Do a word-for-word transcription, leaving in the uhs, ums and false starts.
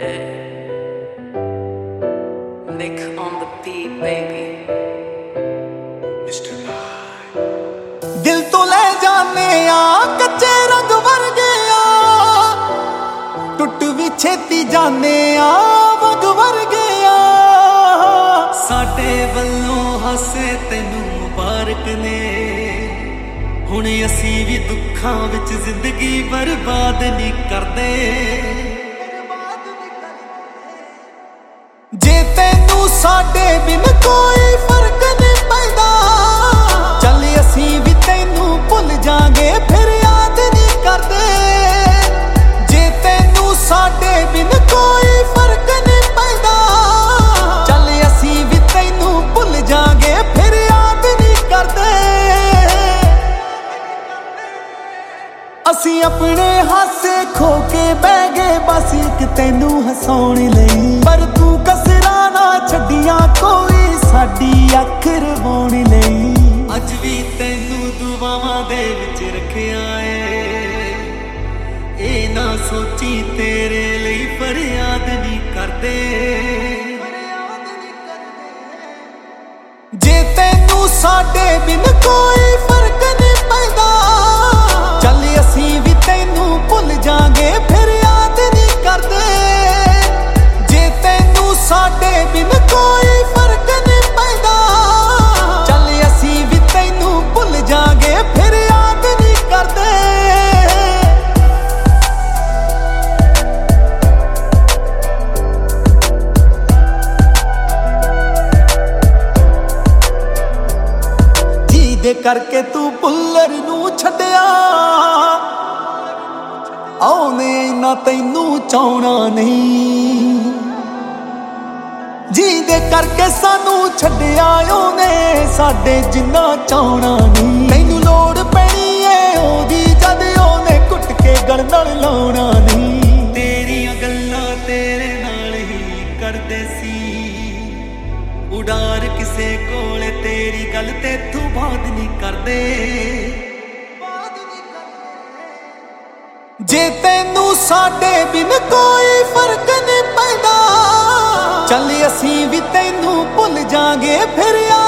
Nick on the beat, baby. Mister Right. दिल तो ले जाने आ कच्चे रंग वर्गे आ, टुट भी छेती जाने आ वग वर्गे आ। साडे वल्लों हसे तैनू मुबारक ने, हुण असी भी दुखां विच जिंदगी बर्बाद नहीं करदे। जे तैनू साडे बिन कोई फर्क नहीं पैंदा, चल असी भी तैनू भुल जांगे फिर याद नहीं करदे। जे तैनू साडे बिन कोई फर्क नहीं पैंदा, चल असी भी तैनू भुल जांगे फिर याद नहीं करदे। असी अपने हासे खो के बह गए बस एक तैनू हसाउण लई, पर तू कसरा ना छड्डियां कोई साडी अख रवाउण लई। अज भी तैनू दुआवां दे विच रखिया ए, ए ना सोची तेरे लई फरियाद नहीं करदे। जे तैनू साडे बिन कोई फर्क नहीं पैंदा, चल असी भी तैनू भुल जांगे फिर याद नहीं करदे। जे तैनू साडे बिन कोई फर्क नहीं पैंदा, चल असी भी तैनू भुल जांगे फिर याद नहीं करदे। जी दे करके तू भुल्लर नू छड्डिया, आउने ना तैनू चाहना नहीं। जी दे करके सानू छड्डिया ओने साडे जिन्ना चाहना नहीं। तैनू लोड़ पैनी है ओदी जद ओने घुट के गल नाल लाउणा नहीं। तेरियां गल्लां तेरे नाल ही करदे सी, उडार किसे कोले तेरी गल तेथों बात नहीं करदे। जे तैनू साडे बिन कोई फर्क नहीं पैंदा, चल असी भी तैनू भुल जांगे फिर याद